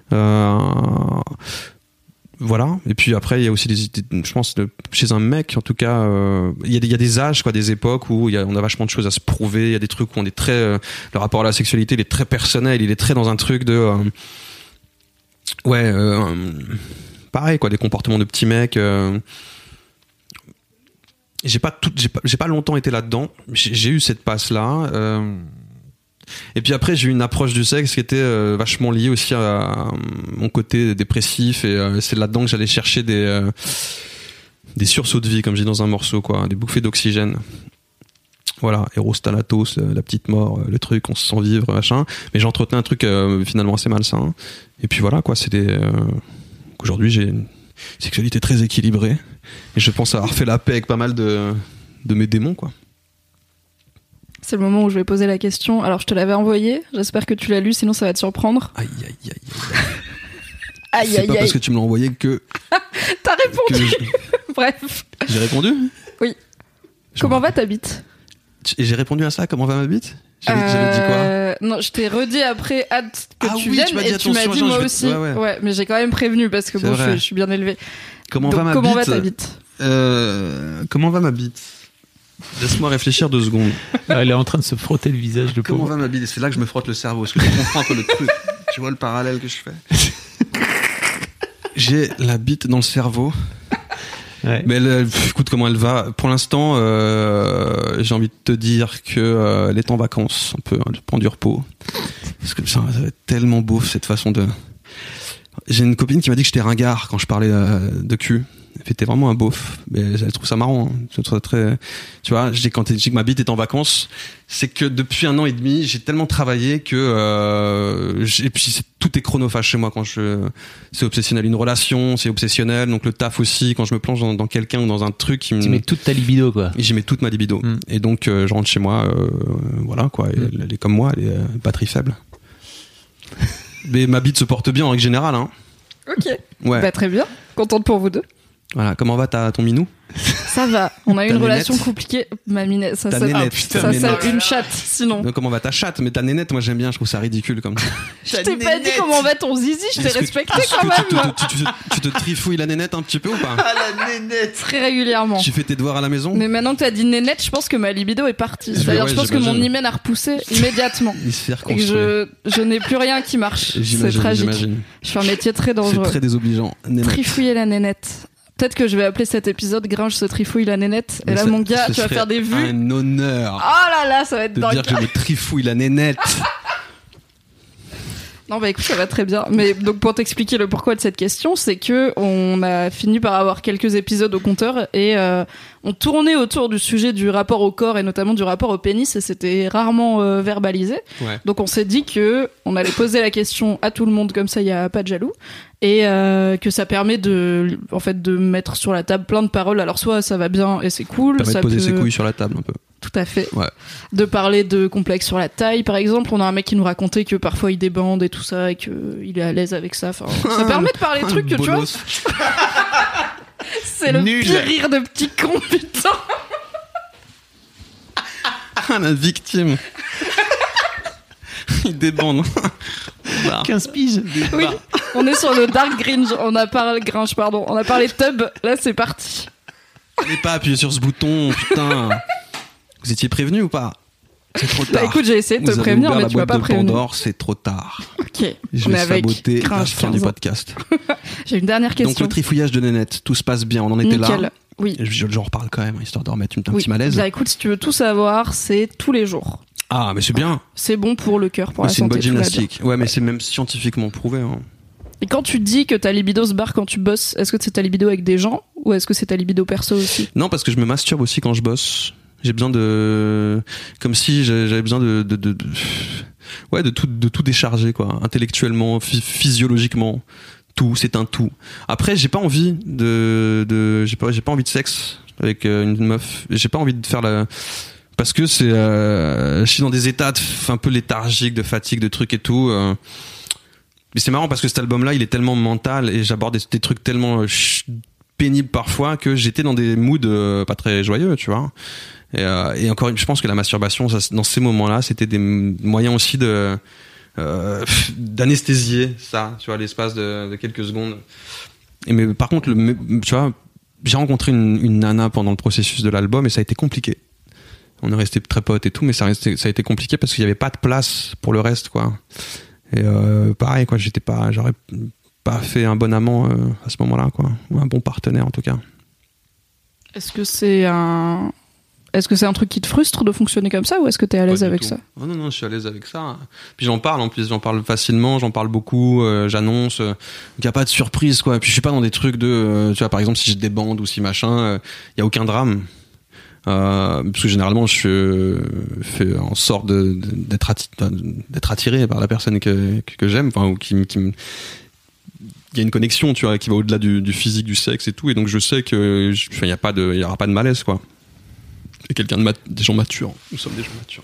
Voilà. Et puis après, il y a aussi je pense, chez un mec, en tout cas, il y a des âges, quoi, des époques où on a vachement de choses à se prouver. Il y a des trucs où on est très, le rapport à la sexualité, il est très personnel, il est très dans un truc de, pareil, quoi, des comportements de petits mecs. J'ai pas longtemps été là-dedans. J'ai eu cette passe-là. Et puis après, j'ai eu une approche du sexe qui était vachement liée aussi à mon côté dépressif et c'est là-dedans que j'allais chercher des sursauts de vie, comme je dis dans un morceau, quoi, des bouffées d'oxygène. Voilà, Eros Thanatos, la petite mort, le truc, on se sent vivre, machin. Mais j'entretenais un truc finalement assez malsain. Et puis voilà, quoi, qu'aujourd'hui j'ai une sexualité très équilibrée et je pense avoir fait la paix avec pas mal de mes démons, quoi. C'est le moment où je vais poser la question. Alors, je te l'avais envoyé. J'espère que tu l'as lu, sinon ça va te surprendre. Aïe, aïe, aïe, aïe. C'est pas parce que tu me l'as envoyé que... T'as répondu. Bref. J'ai répondu ? Oui. Comment va ta bite ? Et j'ai répondu à ça, comment va ma bite ? J'avais dit quoi ? Non, je t'ai redit après, hâte que tu oui, viennes, tu et tu m'as dit moi aussi. Ouais, mais j'ai quand même prévenu parce que bon, je suis bien élevée. Comment va ta bite ? Comment va ma bite ? Laisse-moi réfléchir 2 secondes. Elle est en train de se frotter le visage de Comment va ma bite ? C'est là que je me frotte le cerveau. Est-ce que tu comprends un peu le truc ? Tu vois le parallèle que je fais ? J'ai la bite dans le cerveau. Ouais. Mais écoute comment elle va. Pour l'instant, j'ai envie de te dire que elle est en vacances, un peu, elle prend du repos. Parce que ça va être tellement beau cette façon de. J'ai une copine qui m'a dit que j'étais ringard quand je parlais de cul. T'es vraiment un beauf, mais elle trouve ça marrant. Hein. Je trouve ça très, tu vois, quand je dis que ma bite est en vacances, c'est que depuis 1 an et demi, j'ai tellement travaillé que et puis tout est chronophage chez moi quand c'est obsessionnel, une relation, c'est obsessionnel, donc le taf aussi. Quand je me plonge dans quelqu'un ou dans un truc, tu mets toute ta libido, quoi. Et j'y mets toute ma libido. Et donc je rentre chez moi, voilà quoi. Elle est comme moi, elle est batterie faible. Mais ma bite se porte bien en règle générale, hein. Ok. Ouais. Bah très bien. Contente pour vous deux. Voilà, comment va ton minou ? Ça va, on a eu une relation compliquée. Ma minette, ça une chatte, sinon. Donc, comment va ta chatte ? Mais ta nénette, moi j'aime bien, je trouve ça ridicule comme ça. Je t'ai pas dit comment va ton zizi, je t'ai respecté quand même. Tu te trifouilles la nénette un petit peu ou pas ? Ah, la nénette ! Très régulièrement. Tu fais tes devoirs à la maison ? Mais maintenant que t'as dit nénette, je pense que ma libido est partie. C'est-à-dire, je pense que mon hymen a repoussé immédiatement. Il s'est reconstruit. Et je n'ai plus rien qui marche. C'est tragique. Je fais un métier très dangereux. C'est très désobligeant. Trifouiller la nénette. Peut-être que je vais appeler cet épisode Gringe se trifouille la nénette. Et là, mon gars, tu vas faire des vues. Un honneur. Oh là là, ça va être dingue. De dire que je me trifouille la nénette. Non, bah écoute, ça va très bien. Mais donc, pour t'expliquer le pourquoi de cette question, c'est que on a fini par avoir quelques épisodes au compteur et on tournait autour du sujet du rapport au corps et notamment du rapport au pénis et c'était rarement verbalisé. Ouais. Donc, on s'est dit que on allait poser la question à tout le monde, comme ça, il y a pas de jaloux. Et que ça permet de mettre sur la table plein de paroles. Alors, soit ça va bien et c'est cool. Ça permet ça de poser peut... ses couilles sur la table un peu. Tout à fait. Ouais. De parler de complexes sur la taille, par exemple. On a un mec qui nous racontait que parfois il débande et tout ça et qu'il est à l'aise avec ça. Enfin, ça permet de parler de trucs que tu vois. C'est le pire rire de petit con, putain. Ah, la victime. Il débande. 15 piges. Oui, on est sur le Dark Gringe. On a parlé Tub. Là, c'est parti. N'allez pas appuyer sur ce bouton, putain. Vous étiez prévenu ou pas? C'est trop tard. Bah écoute, j'ai essayé de te prévenir, mais tu m'as pas prévenu. Pandore, c'est trop tard. Ok. Je on vais est avec saboter la Gringe, fin du podcast. J'ai une dernière question. Donc le trifouillage de Nénette, tout se passe bien, on en était Nickel. là. Oui. J'en reparle quand même, histoire de remettre un petit malaise. Bah écoute, si tu veux tout savoir, c'est tous les jours. Ah, mais c'est bien. C'est bon pour le cœur, pour la C'est une santé. bonne gymnastique. Ouais, mais c'est même scientifiquement prouvé. Hein. Et quand tu dis que ta libido se barre quand tu bosses, est-ce que c'est ta libido avec des gens ou est-ce que c'est ta libido perso aussi? Non, parce que je me masturbe aussi quand je bosse. J'ai besoin de, comme si j'avais besoin de tout décharger, quoi, intellectuellement, physiologiquement, tout, c'est un tout. Après, j'ai pas envie j'ai pas envie de sexe avec une meuf. J'ai pas envie de faire parce que c'est, je suis dans des états un peu léthargiques, de fatigue, de trucs et tout. Mais c'est marrant parce que cet album-là, il est tellement mental et j'aborde des trucs tellement pénibles parfois que j'étais dans des moods pas très joyeux, tu vois. Et encore, je pense que la masturbation, dans ces moments-là, c'était des moyens aussi d'anesthésier ça, tu vois, l'espace de quelques secondes. Mais par contre, tu vois, j'ai rencontré une nana pendant le processus de l'album et ça a été compliqué. On est resté très potes et tout, mais ça a été compliqué parce qu'il y avait pas de place pour le reste, quoi. Et pareil, quoi, j'aurais pas fait un bon amant à ce moment-là, quoi, ou un bon partenaire en tout cas. Est-ce que c'est un truc qui te frustre de fonctionner comme ça ou est-ce que t'es à l'aise avec ça? Oh non, je suis à l'aise avec ça. Puis j'en parle facilement, j'en parle beaucoup, j'annonce. Il n'y a pas de surprise, quoi. Puis je suis pas dans des trucs de, tu vois, par exemple, si je débande ou si machin, il y a aucun drame. Parce que généralement, je fais en sorte d'être attiré par la personne que j'aime, enfin, ou qui il y a une connexion, tu vois, qui va au-delà du physique, du sexe et tout, et donc je sais que, il y aura pas de malaise, quoi. Et des gens matures. Nous sommes des gens matures.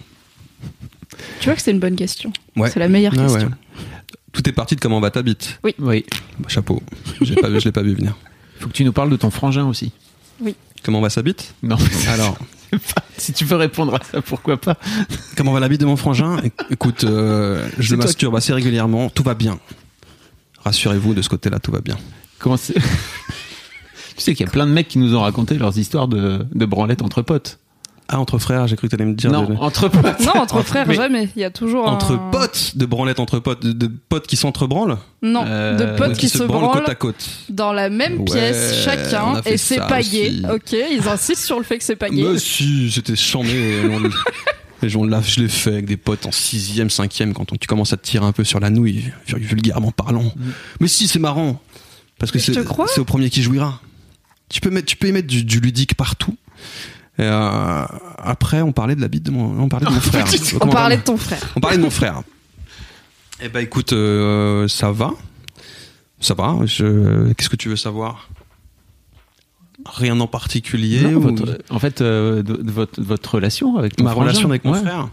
Tu vois que c'est une bonne question. Ouais. C'est la meilleure question. Ouais. Tout est parti de comment va ta bite. Oui. Bah, chapeau. Je l'ai pas vu venir. Faut que tu nous parles de ton frangin aussi. Oui. Comment va sa bite? Non. Alors. Si tu veux répondre à ça, pourquoi pas? Comment va la bite de mon frangin? Écoute, je le masturbe assez régulièrement. Tout va bien. Rassurez-vous, de ce côté-là, tout va bien. Comment c'est? Tu sais qu'il y a plein de mecs qui nous ont raconté leurs histoires de branlettes entre potes. Ah, entre frères, j'ai cru que t'allais me dire. Non, entre potes. Non, entre frères, jamais. Il y a toujours entre potes, de branlettes entre potes, de potes qui s'entre-branlent. Non, de potes qui se branlent côte à côte. Dans la même pièce, chacun, et c'est pas gay. Ok, ils insistent sur le fait que c'est pas gay. Mais si, c'était chambé. Je l'ai fait avec des potes en 6e, 5e, quand tu commences à te tirer un peu sur la nouille, vulgairement parlant. Mais si, c'est marrant. Parce que c'est au premier qui jouira. Tu peux y mettre du ludique partout. Et après, on parlait de la bite de mon frère. On parlait de ton frère. On parlait de mon frère. Eh ben, écoute, ça va. Ça va. Qu'est-ce que tu veux savoir? Rien en particulier. Non, votre relation avec ton frère. Ma relation avec mon frère.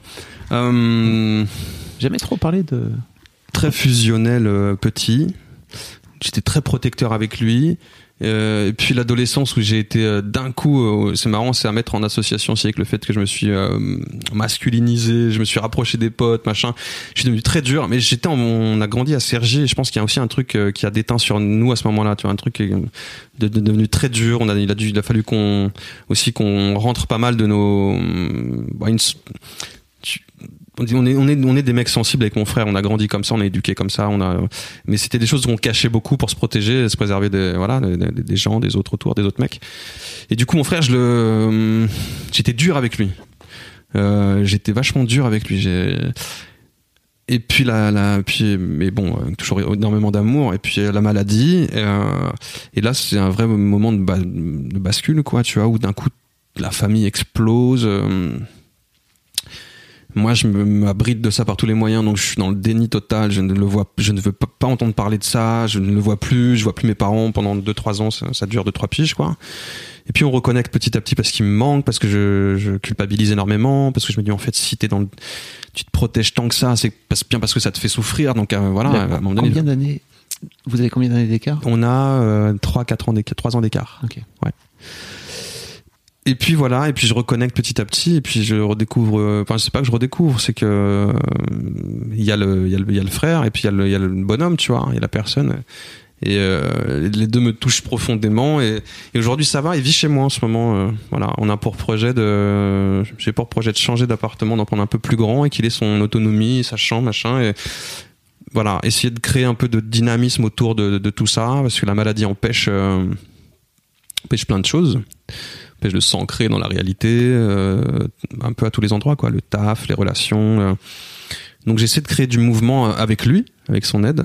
Jamais trop parlé de. Très fusionnel, petit. J'étais très protecteur avec lui. Et puis l'adolescence où j'ai été d'un coup, c'est marrant, c'est à mettre en association aussi avec le fait que je me suis masculinisé, je me suis rapproché des potes, machin. Je suis devenu très dur, mais on a grandi à Cergy et je pense qu'il y a aussi un truc qui a déteint sur nous à ce moment-là, tu vois, un truc qui est devenu très dur. Il a fallu qu'on rentre pas mal de nos on est des mecs sensibles avec mon frère, on a grandi comme ça, on est éduqués comme ça, mais c'était des choses qu'on cachait beaucoup pour se protéger, se préserver des gens, des autres autour, des autres mecs. Et du coup, mon frère, j'étais dur avec lui. J'étais vachement dur avec lui. Et puis mais bon, toujours énormément d'amour. Et puis la maladie. Et là, c'est un vrai moment de bascule, quoi, tu vois, où d'un coup la famille explose. Moi, je m'abrite de ça par tous les moyens, donc je suis dans le déni total. Je ne veux pas entendre parler de ça. Je ne le vois plus. Je vois plus mes parents pendant 2-3 ans. Ça dure 2-3 piges, quoi. Et puis on reconnecte petit à petit parce qu'il me manque, parce que je culpabilise énormément, parce que je me dis en fait si tu te protèges tant que ça, c'est bien parce que ça te fait souffrir. Donc voilà. À un moment donné, combien d'années vous avez combien d'années d'écart? On a 3 ans d'écart. Ok. Ouais. Et puis voilà, et puis je reconnecte petit à petit, et puis je redécouvre. Enfin, c'est pas que je redécouvre, c'est que il y a le frère, et puis il y a le bonhomme, tu vois, il y a la personne. Et les deux me touchent profondément, et aujourd'hui ça va. Il vit chez moi en ce moment. Voilà, j'ai pour projet de changer d'appartement, d'en prendre un peu plus grand et qu'il ait son autonomie, sa chambre, machin. Et voilà, essayer de créer un peu de dynamisme autour de tout ça, parce que la maladie empêche plein de choses. Empêche de s'ancrer dans la réalité, un peu à tous les endroits, quoi. Le taf, les relations. Donc j'essaie de créer du mouvement avec lui, avec son aide.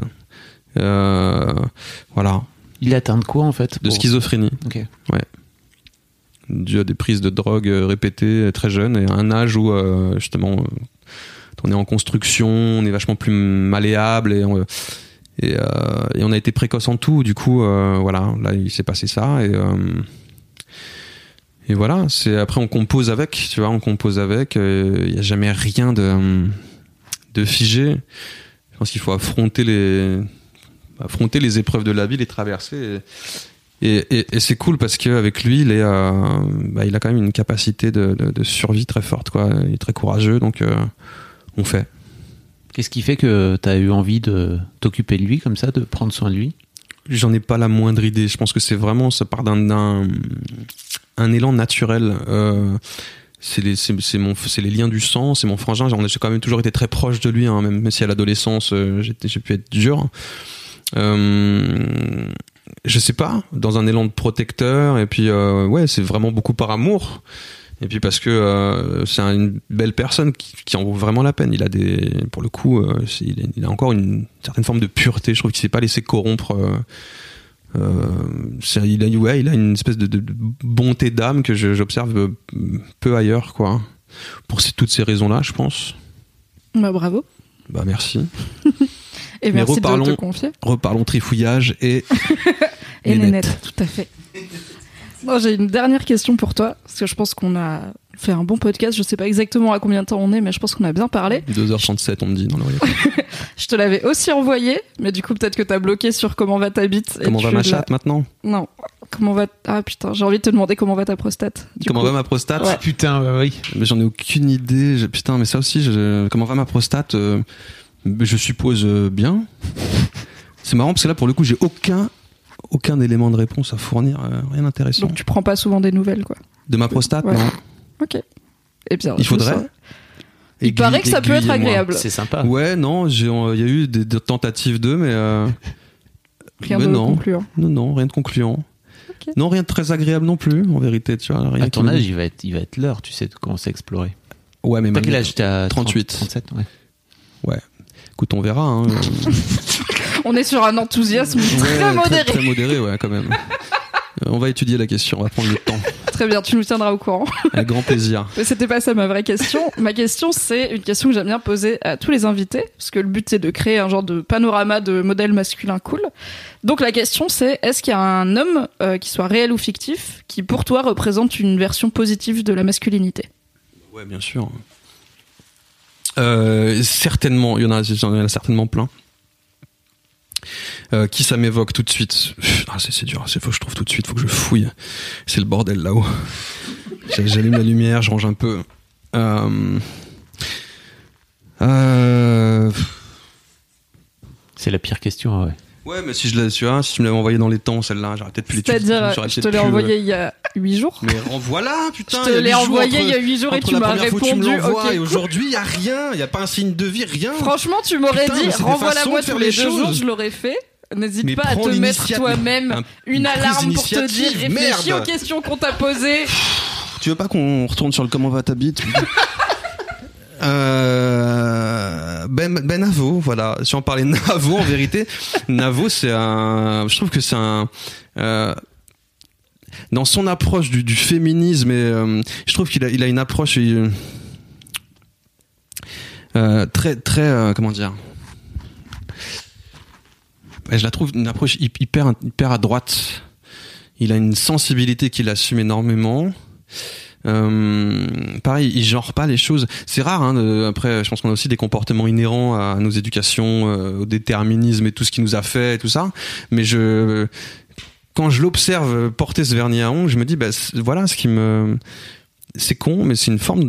Voilà. Il est atteint de quoi en fait? De schizophrénie. Ok. Ouais. Dû à des prises de drogue répétées très jeune, et à un âge où justement on est en construction, on est vachement plus malléable, et on a été précoce en tout. Du coup, voilà, là il s'est passé ça, et voilà. Après on compose avec, tu vois, il y a jamais rien de figé. Je pense qu'il faut affronter les épreuves de la vie, les traverser, et c'est cool parce qu'avec lui il a quand même une capacité de survie très forte, quoi. Il est très courageux, donc on fait. Qu'est-ce qui fait que t'as eu envie de t'occuper de lui comme ça, de prendre soin de lui? J'en ai pas la moindre idée. Je pense que ça part d'un élan naturel. C'est les liens du sang, c'est mon frangin. J'ai quand même toujours été très proche de lui, hein, même si à l'adolescence j'ai pu être dur. Je sais pas, dans un élan de protecteur, et puis ouais, c'est vraiment beaucoup par amour, et puis parce que c'est une belle personne qui en vaut vraiment la peine. Il a pour le coup, il a encore une certaine forme de pureté. Je trouve qu'il s'est pas laissé corrompre. Il a une espèce de bonté d'âme que j'observe peu ailleurs, quoi. Pour toutes ces raisons-là, je pense. Bah bravo. Bah merci. Et merci de te confier. Reparlons trifouillage et nénette. Tout à fait. Bon, j'ai une dernière question pour toi, parce que je pense qu'on a fait un bon podcast. Je sais pas exactement à combien de temps on est, mais je pense qu'on a bien parlé. 2h37, on me dit dans l'oreille. Je te l'avais aussi envoyé, mais du coup peut-être que t'as bloqué sur comment va ta bite. Comment va ma chatte maintenant? Non. Comment va... Ah putain, j'ai envie de te demander comment va ta prostate. Comment va ma prostate? Ouais. Putain, oui. Mais j'en ai aucune idée. Putain, mais ça aussi, comment va ma prostate? Je suppose bien. C'est marrant parce que là, pour le coup, j'ai aucun élément de réponse à fournir, rien d'intéressant. Donc tu prends pas souvent des nouvelles, quoi. De ma prostate? Ouais. Non. Ok. Et bien, il faudrait. Il paraît que ça peut être agréable. C'est sympa. Ouais, non, il y a eu des tentatives d'eux, mais rien de concluant. Non, rien de concluant. Okay. Non, rien de très agréable non plus, en vérité, tu vois. Rien à ton âge, il va être l'heure, tu sais, de commencer à explorer. Ouais, mais t'as quel âge? T'as 38. 37, ouais. Ouais. Écoute, on verra. Hein. On est sur un enthousiasme très modéré. Très modéré, ouais, quand même. On va étudier la question, on va prendre le temps. Très bien, tu nous tiendras au courant. Avec grand plaisir. Mais c'était pas ça ma vraie question. Ma question, c'est une question que j'aime bien poser à tous les invités, parce que le but, c'est de créer un genre de panorama de modèles masculins cool. Donc la question, c'est est-ce qu'il y a un homme, qui soit réel ou fictif, qui pour toi représente une version positive de la masculinité? Ouais, bien sûr. Certainement, il y en a certainement plein. Qui ça m'évoque tout de suite? C'est dur, faut que je trouve tout de suite, faut que je fouille. C'est le bordel là-haut. J'allume la lumière, je range un peu. C'est la pire question, ouais. Ouais, mais si tu me l'avais envoyé dans les temps, celle-là, j'aurais peut-être pu l'étudier. C'est-à-dire, je te l'ai envoyé il y a 8 jours. Mais renvoie-la, putain. Je te l'ai envoyé il y a 8 jours et tu m'as répondu. Ok. Et aujourd'hui, il y a rien, il y a pas un signe de vie, rien. Franchement, tu m'aurais dit, renvoie-la-moi tous les 2 jours, je l'aurais fait. N'hésite pas à te mettre toi-même une alarme pour te dire réfléchis aux questions qu'on t'a posées. Tu veux pas qu'on retourne sur le comment va ta bite? Ben Navo, voilà. Si on parlait de Navo, en vérité, Navo, je trouve que c'est un, dans son approche du féminisme, et je trouve qu'il a une approche très très comment dire, je la trouve une approche hyper à droite. Il a une sensibilité qu'il assume énormément. Pareil, il genre pas les choses. C'est rare, hein, après, je pense qu'on a aussi des comportements inhérents à nos éducations, au déterminisme et tout ce qui nous a fait et tout ça. Mais quand je l'observe porter ce vernis à ongles, je me dis, voilà, c'est con, mais c'est une forme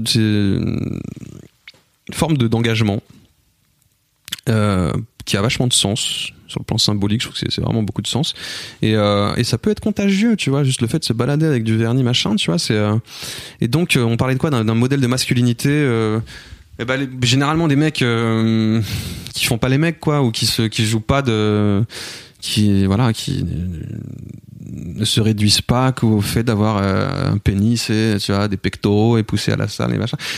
d'engagement, qui a vachement de sens. Sur le plan symbolique, je trouve que c'est vraiment beaucoup de sens, et ça peut être contagieux, tu vois, juste le fait de se balader avec du vernis machin, tu vois, et donc on parlait de quoi, d'un modèle de masculinité, généralement des mecs qui font pas les mecs, quoi, ou qui jouent pas qui ne se réduisent pas qu'au fait d'avoir un pénis et, tu vois, des pectoraux et pousser à la salle et machin.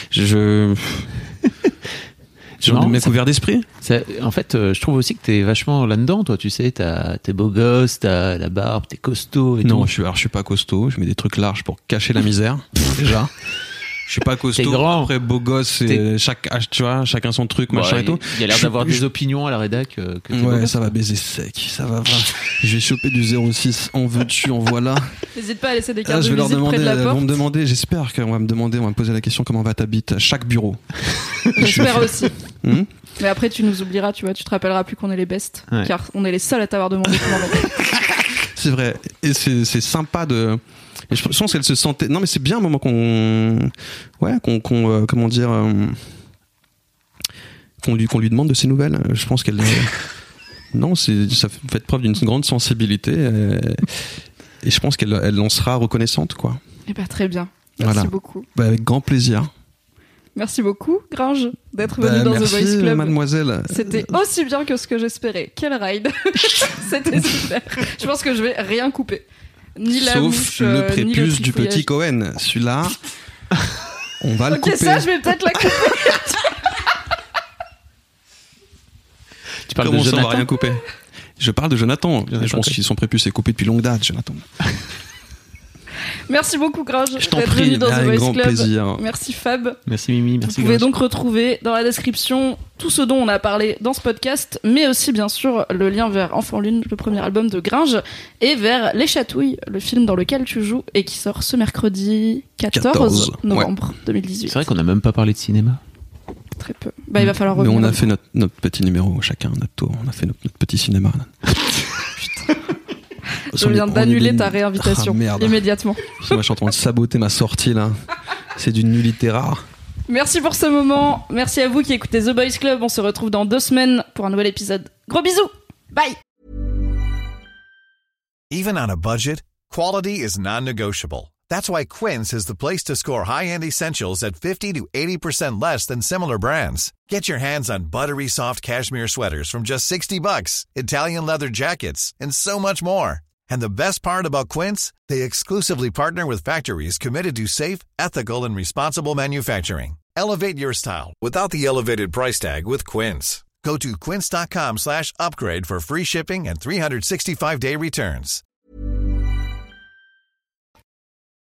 Genre de mec ouvert d'esprit. En fait, je trouve aussi que t'es vachement là-dedans, toi, tu sais, t'es beau gosse, t'as la barbe, t'es costaud et non, tout. je suis pas costaud, je mets des trucs larges pour cacher la misère, déjà. Je suis pas costaud, t'es grand. Après beau gosse, tu vois, chacun son truc, machin et tout. Il y a l'air d'avoir des opinions à la rédac que t'es beau ouais, gosse. ça va baiser sec, ça va vraiment. Je vais choper du 06, en veux-tu, en voilà. N'hésite pas à laisser des cartes Je de vais leur visite demander, près de la ils porte. vont me demander, j'espère qu'on va me poser la question comment va ta bite à chaque bureau. J'espère aussi. Hmm. Mais après, tu nous oublieras, tu vois, tu te rappelleras plus qu'on est les bestes, Ouais. car on est les seuls à t'avoir demandé comment va. C'est vrai, et c'est sympa de. Et je pense qu'elle se sentait. Non, mais c'est bien un moment qu'on comment dire, qu'on lui demande de ses nouvelles. Je pense qu'elle. Non, ça fait preuve d'une grande sensibilité, et je pense qu'elle en sera reconnaissante, quoi. Eh ben, très bien. Merci Voilà. beaucoup. Avec grand plaisir. Merci beaucoup, Gringe, d'être venu dans merci, The Boys Club. mademoiselle. C'était aussi bien que ce que j'espérais. Quel ride. C'était super. Je pense que je vais rien couper. Ni la Sauf mouche, le ni prépuce du trifouillage. petit Cohen. Celui-là, on va le Ok, couper. ça, je vais peut-être la couper. Tu parles Comment de ça, on va Jonathan. rien couper? Je parle de Jonathan. Je pense que son prépuce est coupé depuis longue date, Jonathan. Merci beaucoup, Gringe, Je t'en d'être prie, venu dans The avec Boys grand Club. plaisir. Merci, Fab. Merci Mimi, Vous merci pouvez Gringe. donc retrouver dans la description tout ce dont on a parlé dans ce podcast, mais aussi bien sûr le lien vers Enfant Lune, le premier album de Gringe, et vers Les Chatouilles, le film dans lequel tu joues et qui sort ce mercredi 14 novembre 2018. C'est vrai qu'on a même pas parlé de cinéma. Très peu. Bah, il va falloir Mais revenir. on a fait notre petit numéro chacun, notre tour. On a fait notre petit cinéma. Je viens d'annuler ta réinvitation Ah, merde. immédiatement. Moi, je suis en train de saboter ma sortie, là. C'est d'une nullité rare. Merci pour ce moment. Merci à vous qui écoutez The Boys Club. On se retrouve dans 2 semaines pour un nouvel épisode. Gros bisous. Bye. Even on a budget, quality is non-negotiable. That's why Quince is the place to score high-end essentials at 50 to 80% less than similar brands. Get your hands on buttery soft cashmere sweaters from just $60, Italian leather jackets, and so much more. And the best part about Quince, they exclusively partner with factories committed to safe, ethical, and responsible manufacturing. Elevate your style without the elevated price tag with Quince. Go to quince.com/upgrade for free shipping and 365-day returns.